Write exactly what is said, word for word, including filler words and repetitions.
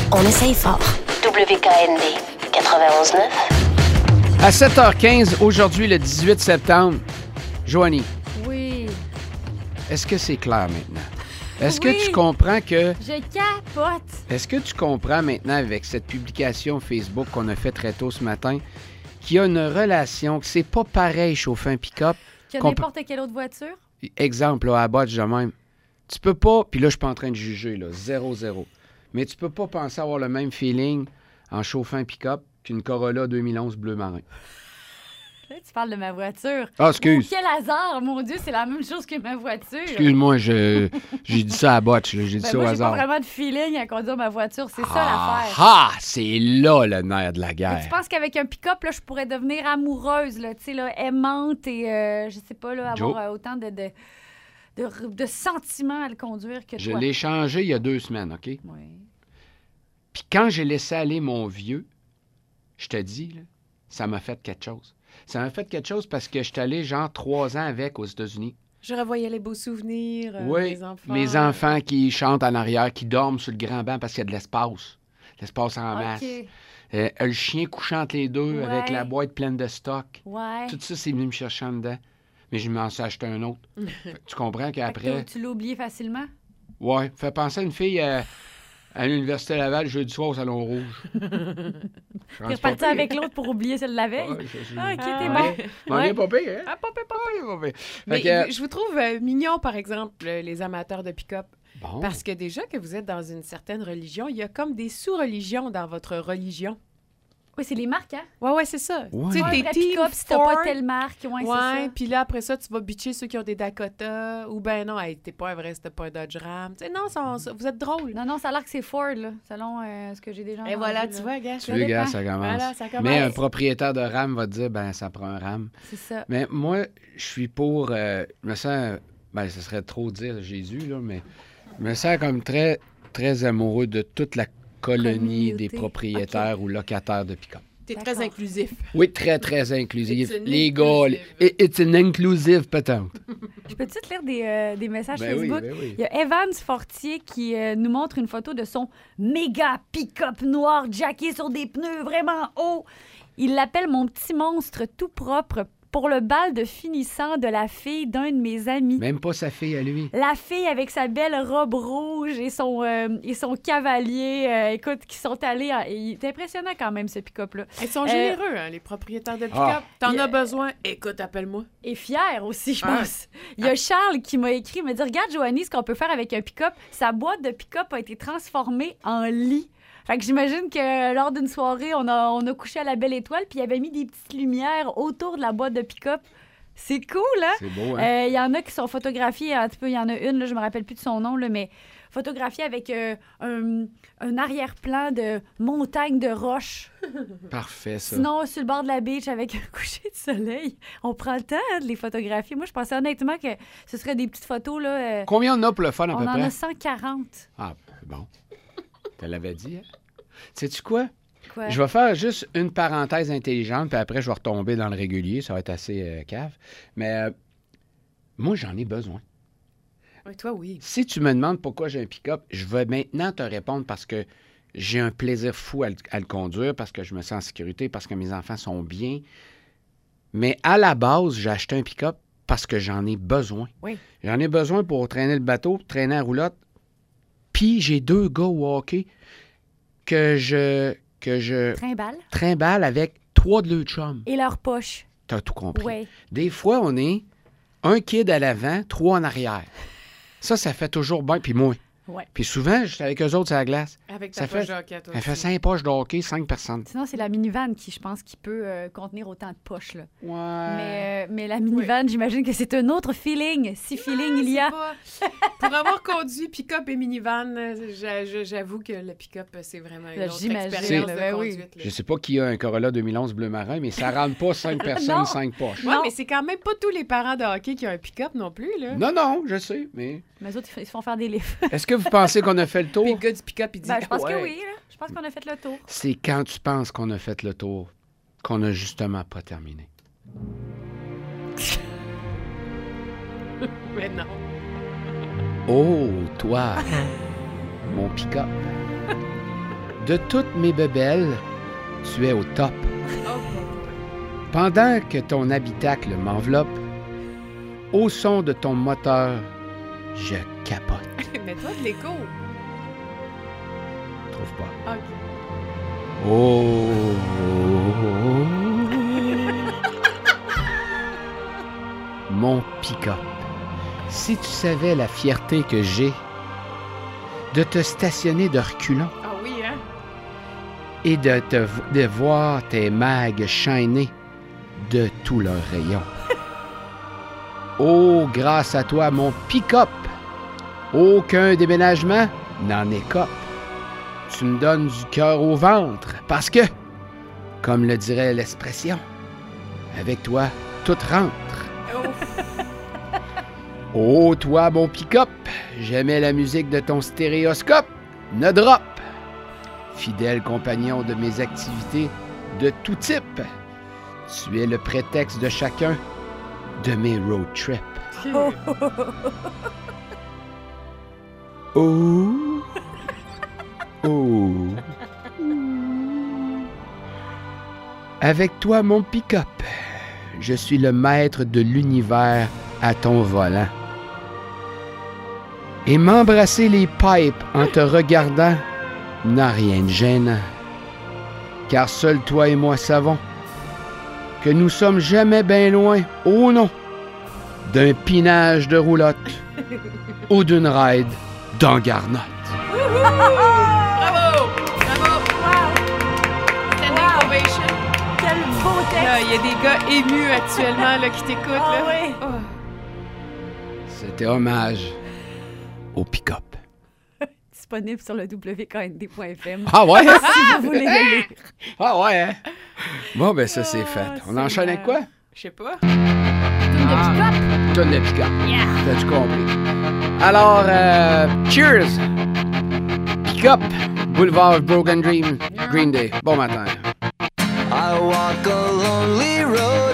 On essaye fort. W K N D quatre-vingt-onze neuf. À sept heures quinze, aujourd'hui, le dix-huit septembre, Joanie. Oui. Est-ce que c'est clair maintenant? Est-ce Oui. que tu comprends que... Je capote. Est-ce que tu comprends maintenant avec cette publication Facebook qu'on a fait très tôt ce matin qu'il y a une relation, que c'est pas pareil chauffer un pick-up? Que qu'on n'importe quelle autre voiture? Exemple, là, à Botch de même. Tu peux pas, puis là, je suis pas en train de juger, là, zéro zéro. Mais tu peux pas penser avoir le même feeling en chauffant un pick-up qu'une Corolla deux mille onze bleu marin. Là, tu parles de ma voiture. Ah, excuse. Oh, quel hasard, mon Dieu, c'est la même chose que ma voiture. Excuse-moi, je, j'ai dit ça à Botch, là, j'ai dit Ben ça moi, au j'ai hasard. pas vraiment de feeling à conduire ma voiture, c'est ça ah, l'affaire. Ah, c'est là le nerf de la Mais guerre. tu penses qu'avec un pick-up, là, je pourrais devenir amoureuse, là, tu sais, là, aimante et, euh, je sais pas, là, Joe. avoir euh, autant de, de, de, de sentiments à le conduire que Je toi. l'ai changé il y a deux semaines, OK? Oui. Puis quand j'ai laissé aller mon vieux, je te dis, là, ça m'a fait quelque chose. Ça m'a fait quelque chose parce que je suis allé genre trois ans avec aux États-Unis. Je revoyais les beaux souvenirs, euh, Oui, mes enfants. mes enfants qui chantent en arrière, qui dorment sur le grand banc parce qu'il y a de l'espace. L'espace en masse. OK. Euh, le chien couchant entre les deux Ouais. avec la boîte pleine de stock. Ouais. Tout ça, c'est venu me chercher en dedans. Mais je m'en suis acheté un autre. Fait que tu comprends Fait que qu'après... tu l'as oublié facilement? Ouais, fait penser à une fille euh, à l'Université Laval jeudi soir au Salon Rouge. T'es reparti avec l'autre pour oublier celle de la veille? Ouais, je- je- Ah, OK, t'es Ah, bon. ouais. M'en Ouais. viens pas pire, hein? Ah, pas pire, pas pire. Pas pire. Mais Fait que, je vous trouve euh, mignon, par exemple, euh, les amateurs de pick-up. bon. Parce que déjà que vous êtes dans une certaine religion, il y a comme des sous-religions dans votre religion. Oui, c'est les marques, hein? Ouais, ouais, c'est ça. Ouais. Tu sais, Ouais, t'es vrai team pick-up, si t'as Ford. pas telle marque. Ouais, c'est Ouais, ça. puis là, après ça, tu vas bitcher ceux qui ont des Dakota. Ou ben non, hey, t'es pas un vrai, c'était pas un Dodge Ram. Tu sais, non, ça- ça- vous êtes drôles. Non, non, ça a l'air que c'est Ford, là, selon euh, ce que j'ai déjà entendu. Et voilà, là. tu vois, gars. Tu veux, gars, ça commence. Voilà, ça commence. Mais un propriétaire de RAM va te dire, ben, ça prend un RAM. C'est ça. Mais moi, je suis pour. euh, je me sens. Ben, ce serait trop dire Jésus, là, mais je me sens comme très, très amoureux de toute la colonie Communauté. des propriétaires ou locataires de pick-up. T'es D'accord. très inclusif. Oui, très, très inclusif. It's an Les gars, inclusive. les- it's an inclusive patente. Je peux-tu te lire des, euh, des messages Ben oui, Facebook? ben oui. Il y a Evans Fortier qui euh, nous montre une photo de son méga pick-up noir jacké sur des pneus vraiment hauts. Il l'appelle mon petit monstre tout propre pour le bal de finissant de la fille d'un de mes amis. Même pas sa fille à lui. La fille avec sa belle robe rouge et son, euh, et son cavalier, euh, écoute, qui sont allés... en- Il est impressionnant quand même, ce pick-up-là. Ils sont Euh, généreux, hein, les propriétaires de pick-up. Ah. T'en Il- as besoin? Écoute, appelle-moi. Et fier aussi, je Ah. pense. Il y a Charles qui m'a écrit, il m'a dit, regarde, Joanie, ce qu'on peut faire avec un pick-up. Sa boîte de pick-up a été transformée en lit. Fait que j'imagine que lors d'une soirée, on a, on a couché à la belle étoile, puis il avait mis des petites lumières autour de la boîte de pick-up. C'est cool, hein? C'est beau, hein? Euh, Il y en a qui sont photographiés, un petit peu, il y en a une, là, je me rappelle plus de son nom, là, mais photographiée avec euh, un, un arrière-plan de montagne de roches. Parfait, ça. Sinon, sur le bord de la beach avec un coucher de soleil. On prend le temps hein, de les photographier. Moi, je pensais honnêtement que ce serait des petites photos. Là, euh, Combien on a pour le fun, à on peu en près? a cent quarante. Ah, bon. Tu l'avais dit, hein? Sais-tu quoi? Quoi? Je vais faire juste une parenthèse intelligente, puis après, je vais retomber dans le régulier. Ça va être assez euh, cave. Mais euh, moi, j'en ai besoin. Oui, toi, oui. Si tu me demandes pourquoi j'ai un pick-up, je vais maintenant te répondre parce que j'ai un plaisir fou à le, à le conduire, parce que je me sens en sécurité, parce que mes enfants sont bien. Mais à la base, j'ai acheté un pick-up parce que j'en ai besoin. Oui. J'en ai besoin pour traîner le bateau, traîner la roulotte. Puis j'ai deux gars au hockey que je, que je Trimballe. trimballe avec trois de leurs chums. Et leur poche. T'as tout compris. Oui. Des fois, on est un kid à l'avant, trois en arrière. Ça, ça fait toujours bien. Puis moi. Ouais. Puis souvent, je suis avec eux autres sur la glace. Avec Ça ta poche fait- de hockey à toi Elle fait aussi. cinq poches de hockey, cinq personnes. Sinon, c'est la minivan qui, je pense, qui peut euh, contenir autant de poches. Là. Ouais. Mais, euh, mais la minivan, j'imagine que c'est un autre feeling. Si feeling il y a. C'est pas- Pour avoir conduit pick-up et minivan, euh, j'a- j'a- j'avoue que le pick-up, c'est vraiment une Là, autre j'imagine, expérience là, de ben oui. conduite. là. Je sais pas qui a un Corolla deux mille onze bleu marin, mais ça rentre pas cinq personnes, Non. cinq poches. Ouais, Non. mais c'est quand même pas tous les parents de hockey qui ont un pick-up non plus, là. Non, non, je sais, mais Mais eux autres, ils se font faire des livres. est-ce que vous pensez qu'on a fait le Puis tour? le gars du pick-up, il dit Ben, je pense ouais. que oui. Là. Je pense qu'on a fait le tour. C'est quand tu penses qu'on a fait le tour qu'on a justement pas terminé. Mais non. Oh, toi, mon pick-up. De toutes mes bebelles, tu es au top. Oh, Pendant que ton habitacle m'enveloppe, au son de ton moteur, je capote. mets-toi de l'écho. Trouve pas. OK. Oh. Mon pick-up. Si tu savais la fierté que j'ai de te stationner de reculons Ah oui, hein? et de, te, de voir tes mags shiner de tout leur rayon. Oh, grâce à toi, mon pick-up, aucun déménagement n'en écope. Tu me donnes du cœur au ventre parce que, comme le dirait l'expression, avec toi, tout rentre. Oh, toi, mon pick-up, j'aimais la musique de ton stéréoscope, ne drop. Fidèle compagnon de mes activités de tout type, tu es le prétexte de chacun de mes road trips. Oh. Oh, oh. Avec toi, mon pick-up, je suis le maître de l'univers à ton volant. Et m'embrasser les pipes en te regardant n'a rien de gênant. Car seuls toi et moi savons que nous sommes jamais bien loin, oh non, d'un pinage de roulotte ou d'une ride dans Garnotte. Bravo! Bravo! Standing Wow! ovation. Quel beau texte! Là, il y a des gars émus actuellement là, qui t'écoutent. Ah là. oui. Oh. C'était hommage au pick-up. Disponible sur le w k n d point f m. Ah ouais? Si vous voulez le lire. Ah ouais, hein? Bon, ben ça, c'est Ah, fait. On c'est enchaîne avec quoi? Je sais pas. Tune de pick-up. Donne le pick-up. Yeah. T'as-tu compris? Alors, euh, cheers! Pick-up, Boulevard of Broken Dream, Green Day. Bon matin. I walk a lonely road